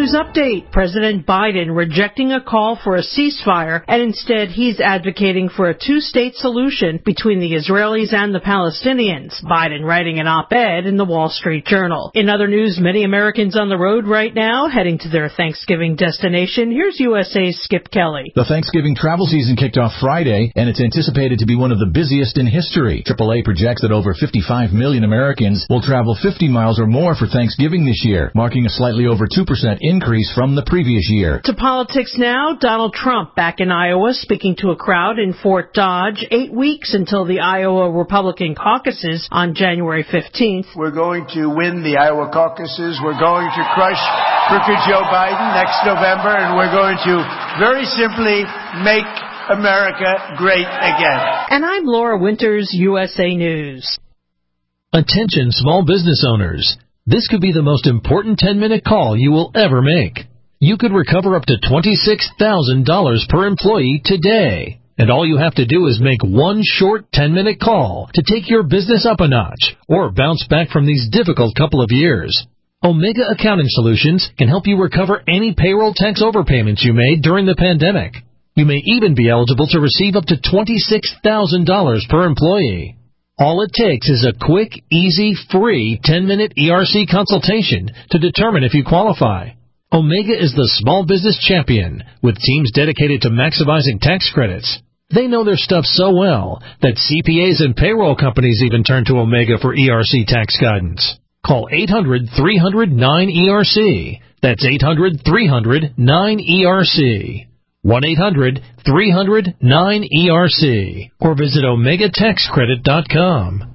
news update. President Biden rejecting a call for a ceasefire, and instead he's advocating for a two-state solution between the Israelis and the Palestinians. Biden writing an op-ed in the Wall Street Journal. In other news, many Americans on the road right now heading to their Thanksgiving destination. Here's USA's Skip Kelly. The Thanksgiving travel season kicked off Friday, and it's anticipated to be one of the busiest in history. AAA projects that over 55 million Americans will travel 50 miles or more for Thanksgiving this year, marking a slightly over 2% increase from the previous year. To politics now, Donald Trump back in Iowa speaking to a crowd in Fort Dodge 8 weeks until the Iowa Republican caucuses on January 15th. We're going to win the Iowa caucuses. We're going to crush crooked Joe Biden next November, and we're going to very simply make America great again. And I'm Laura Winters, USA News. Attention small business owners. This could be the most important 10-minute call you will ever make. You could recover up to $26,000 per employee today. And all you have to do is make one short 10-minute call to take your business up a notch or bounce back from these difficult couple of years. Omega Accounting Solutions can help you recover any payroll tax overpayments you made during the pandemic. You may even be eligible to receive up to $26,000 per employee. All it takes is a quick, easy, free 10-minute ERC consultation to determine if you qualify. Omega is the small business champion with teams dedicated to maximizing tax credits. They know their stuff so well that CPAs and payroll companies even turn to Omega for ERC tax guidance. Call 800-300-9ERC. That's 800-300-9ERC. 1-800-300-9ERC or visit OmegaTaxCredit.com.